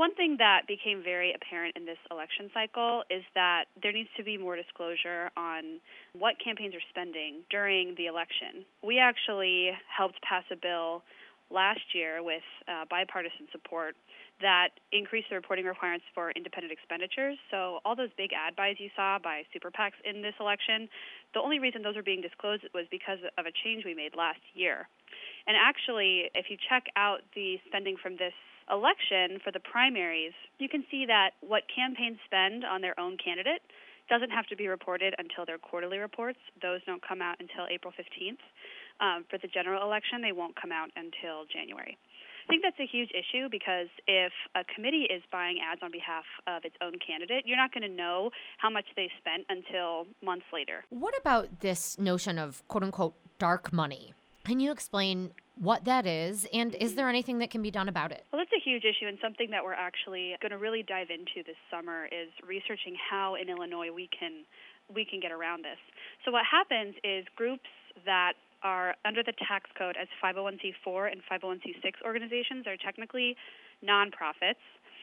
one thing that became very apparent in this election cycle is that there needs to be more disclosure on what campaigns are spending during the election. We actually helped pass a bill last year with bipartisan support that increased the reporting requirements for independent expenditures. So all those big ad buys you saw by super PACs in this election, the only reason those were being disclosed was because of a change we made last year. And actually, if you check out the spending from this election for the primaries, you can see that what campaigns spend on their own candidate doesn't have to be reported until their quarterly reports. Those don't come out until April 15th. For the general election, they won't come out until January. I think that's a huge issue because if a committee is buying ads on behalf of its own candidate, you're not going to know how much they spent until months later. What about this notion of quote-unquote dark money? Can you explain what that is, and is there anything that can be done about it? Well, that's a huge issue, and something that we're actually going to really dive into this summer is researching how in Illinois we can get around this. So what happens is groups that are under the tax code as 501c4 and 501c6 organizations are technically nonprofits.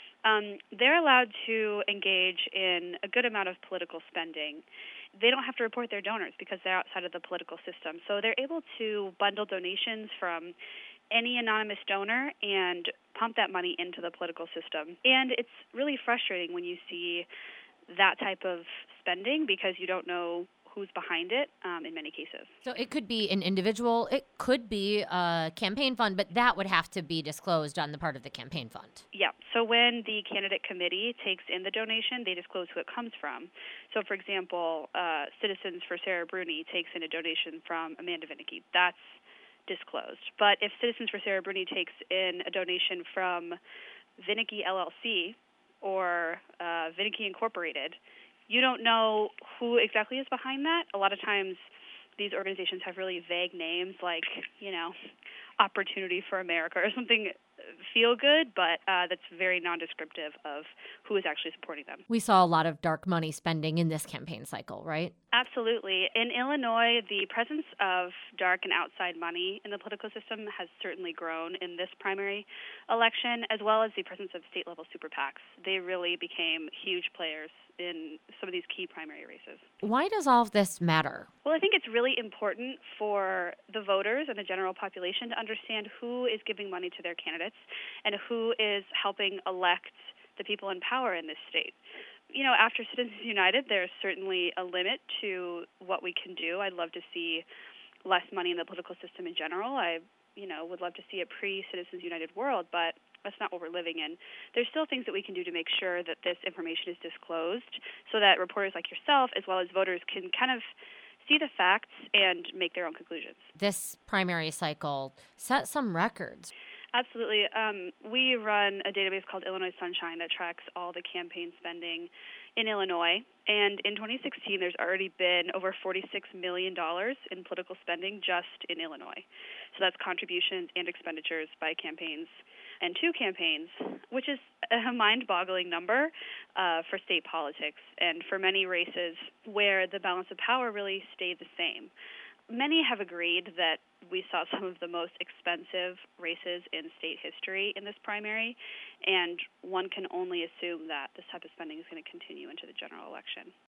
They're allowed to engage in a good amount of political spending. They don't have to report their donors because they're outside of the political system. So they're able to bundle donations from any anonymous donor and pump that money into the political system. And it's really frustrating when you see that type of spending because you don't know who's behind it in many cases. So it could be an individual, it could be a campaign fund, but that would have to be disclosed on the part of the campaign fund. Yeah. So when the candidate committee takes in the donation, they disclose who it comes from. So, for example, Citizens for Sarah Bruni takes in a donation from Amanda Vinicky. That's disclosed. But if Citizens for Sarah Bruni takes in a donation from Vinicky LLC or Vinicky Incorporated, you don't know who exactly is behind that. A lot of times these organizations have really vague names like, Opportunity for America or something feel good, but that's very nondescriptive of who is actually supporting them. We saw a lot of dark money spending in this campaign cycle, right? Absolutely. In Illinois, the presence of dark and outside money in the political system has certainly grown in this primary election, as well as the presence of state-level super PACs. They really became huge players in some of these key primary races. Why does all of this matter? Well, I think it's really important for the voters and the general population to understand who is giving money to their candidates and who is helping elect the people in power in this state. After Citizens United, there's certainly a limit to what we can do. I'd love to see less money in the political system in general. I would love to see a pre-Citizens United world, but that's not what we're living in. There's still things that we can do to make sure that this information is disclosed so that reporters like yourself, as well as voters, can kind of see the facts and make their own conclusions. This primary cycle set some records. Absolutely. We run a database called Illinois Sunshine that tracks all the campaign spending in Illinois. And in 2016, there's already been over $46 million in political spending just in Illinois. So that's contributions and expenditures by campaigns and two campaigns, which is a mind-boggling number for state politics and for many races where the balance of power really stayed the same. Many have agreed that we saw some of the most expensive races in state history in this primary, and one can only assume that this type of spending is going to continue into the general election.